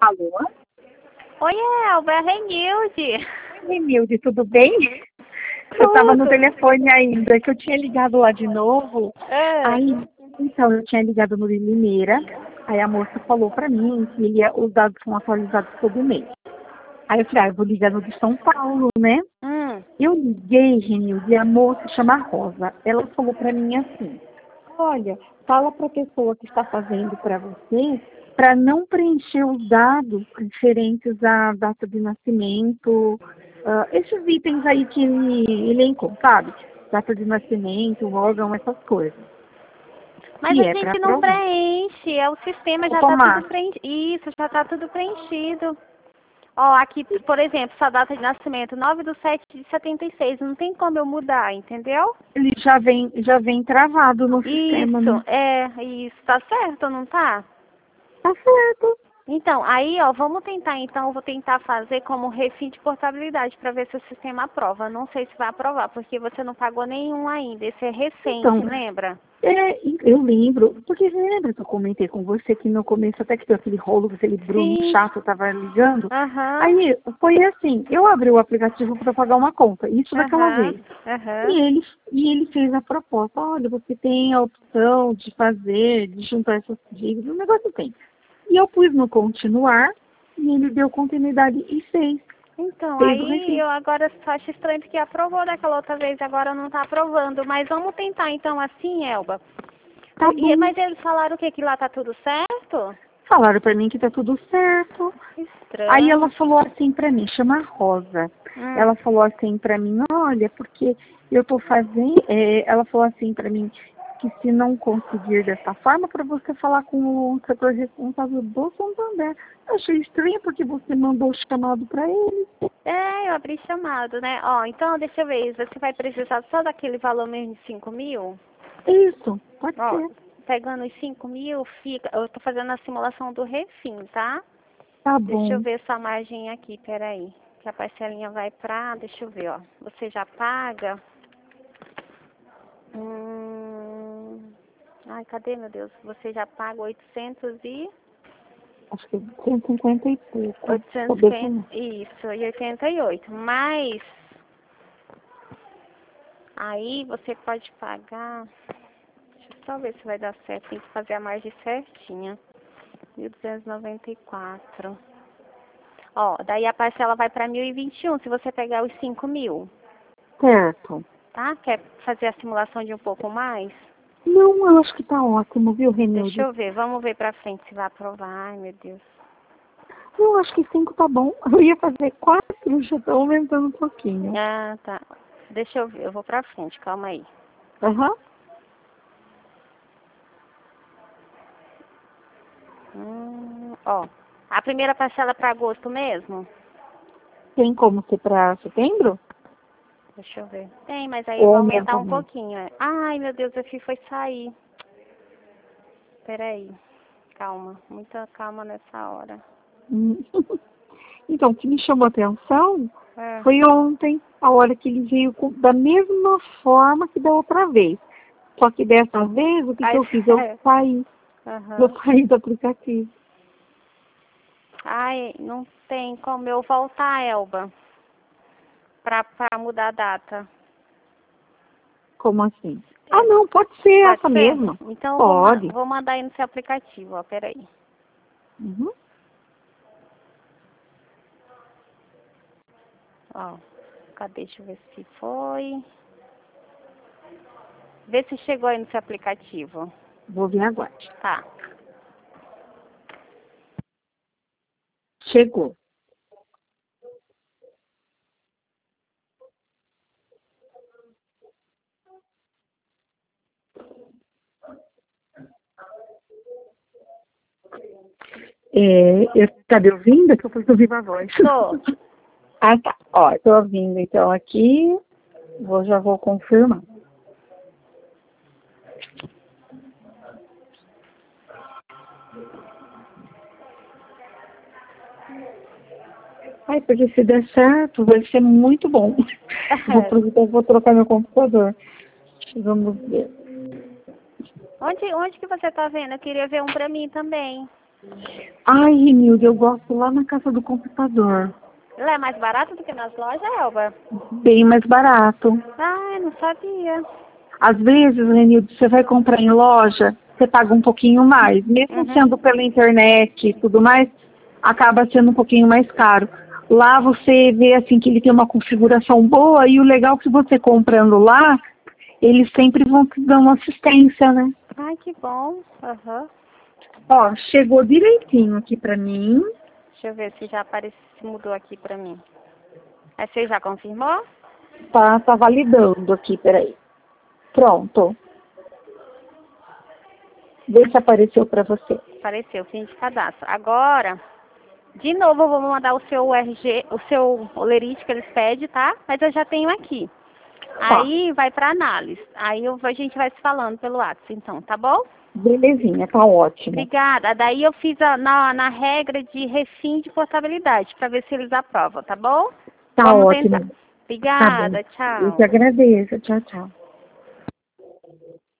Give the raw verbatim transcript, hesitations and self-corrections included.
Alô? Oi, Elba, é a Renilde. Renilde, tudo bem? Tudo. Eu estava no telefone ainda, que eu tinha ligado lá de novo. É. Aí, então, eu tinha ligado no de Limeira. Aí a moça falou pra mim que ele, os dados são atualizados todo mês. Aí eu falei, ah, eu vou ligar no de São Paulo, né? Hum. Eu liguei, Renilde, e a moça chama Rosa. Ela falou pra mim assim, olha, fala pra pessoa que está fazendo pra você para não preencher os dados referentes à data de nascimento, uh, esses itens aí que ele elencou, sabe? Data de nascimento, órgão, essas coisas. Mas E a é para gente não provar. preenche, é o sistema já está tudo Automático. preenchido. Isso, já está tudo preenchido. Ó, aqui, por exemplo, sua data de nascimento, nove de sete de setenta e seis. Não tem como eu mudar, entendeu? Ele já vem, já vem travado no sistema, Isso, né? é, isso. Tá certo ou não tá? Tá certo. Então, aí, ó, vamos tentar, então, eu vou tentar fazer como refim de portabilidade para ver se o sistema aprova. Não sei se vai aprovar, porque você não pagou nenhum ainda. Esse é recente, Então, lembra? é, eu lembro, porque lembra que eu comentei com você que no começo até que deu aquele rolo, aquele Bruno Sim. chato tava ligando. Aham. Aí foi assim, eu abri o aplicativo para pagar uma conta, isso daquela Aham. vez. Aham. E ele, e ele fez a proposta, olha, você tem a opção de fazer, de juntar essas dívidas, o negócio tem. E eu pus no continuar, e ele deu continuidade e fez. Então, Fez o aí refis. eu agora só acho estranho porque aprovou daquela outra vez, agora não está aprovando. Mas vamos tentar então assim, Elba. Tá E- bom. Mas eles falaram o quê? Que lá tá tudo certo? Falaram pra mim que tá tudo certo. Aí ela Estranho. falou assim pra mim, chama Rosa. Hum. Ela falou assim pra mim, olha, porque eu tô fazendo. É, ela falou assim pra mim que se não conseguir dessa forma, para você falar com o setor responsável do Santander. Eu achei estranho porque você mandou o chamado pra ele. É, eu abri chamado, né? Ó, então deixa eu ver, você vai precisar só daquele valor mesmo de cinco mil? Isso, pode Ó, ser. pegando os cinco mil, fica. Eu tô fazendo a simulação do refim, tá? Tá Deixa eu bom. ver essa margem aqui, peraí. Que a parcelinha vai pra. Deixa eu ver, ó. Você já paga. Hum... Ai, cadê, meu Deus? Você já paga oitocentos e... Acho que é cento e cinquenta e pouco. oitocentos e Poder cinquenta... Isso, e oitenta e oito. Mas... Aí você pode pagar... Deixa eu só ver se vai dar certo. Tem que fazer a margem certinha. mil duzentos e noventa e quatro. Ó, daí a parcela vai para mil e vinte e um se você pegar os cinco mil. certo. Tá? Quer fazer a simulação de um pouco mais? Não, eu acho que tá ótimo, viu, Deixa Renilde? eu ver, vamos ver pra frente se vai aprovar. Ai, meu Deus. Eu acho que cinco tá bom. Eu ia fazer quatro, já tá aumentando um pouquinho. Ah, tá. Deixa eu ver, eu vou pra frente, calma aí. Aham. Hum, ó, a primeira parcela é pra agosto mesmo? Tem como ser pra setembro? Deixa eu ver. Tem, mas aí eu Ou vou aumenta aumentar um muito? pouquinho. é. Ai, meu Deus, o fio foi sair. Peraí. Calma, muita calma nessa hora. Hum. Então, o que me chamou a atenção É. foi ontem, a hora que ele veio com- da mesma forma que da outra vez. Só que dessa vez, o que, que Aí, eu fiz? Eu é. saí. Eu Aham. saí do aplicativo. Ai, não tem como eu voltar, Elba, pra, pra mudar a data. Como assim? Ah, É, não, pode ser pode essa ser? mesma. Então eu vou, ma- Pode. vou mandar aí no seu aplicativo, ó, peraí. Uhum. Ó, cadê? Deixa eu ver se foi. Vê se chegou aí no seu aplicativo. Vou vir agora. Tá. Chegou. É, eu, tá me ouvindo? Que eu fui ouvir a voz. Tô. Ah, tá. Ó, tô ouvindo então aqui. Vou, já vou confirmar. Ai, porque se der certo, vai ser muito bom. Vou aproveitar, vou trocar meu computador. Vamos ver. Onde, onde que você tá vendo? Eu queria ver um pra mim também. Ai, Renilde, eu gosto lá na Casa do Computador. Ela é mais barata do que nas lojas, Elba? Bem mais barato. Ah, eu não sabia. Às vezes, Renilde, você vai comprar em loja, você paga um pouquinho mais. Mesmo Uhum. sendo pela internet e tudo mais, acaba sendo um pouquinho mais caro. Lá você vê assim que ele tem uma configuração boa e o legal é que você comprando lá, eles sempre vão te dar uma assistência, né? Ai, que bom. Aham. Ó, chegou direitinho aqui pra mim. Deixa eu ver se já apareceu, se mudou aqui pra mim. Aí você já confirmou? Tá, tá validando aqui, peraí. Pronto. Vê se apareceu pra você. Apareceu, fim de cadastro. Agora, de novo eu vou mandar o seu U R G, o seu olerite que eles pedem, tá? Mas eu já tenho aqui. Tá, Aí vai pra análise. Aí eu, a gente vai se falando pelo WhatsApp, então, tá bom? belezinha, tá ótimo. Obrigada. Daí eu fiz a, na, na regra de refim de portabilidade, pra ver se eles aprovam, tá bom? Tá Vamos ótimo. tentar. Tá bom. Obrigada, Eu te tchau. agradeço. Tchau, tchau.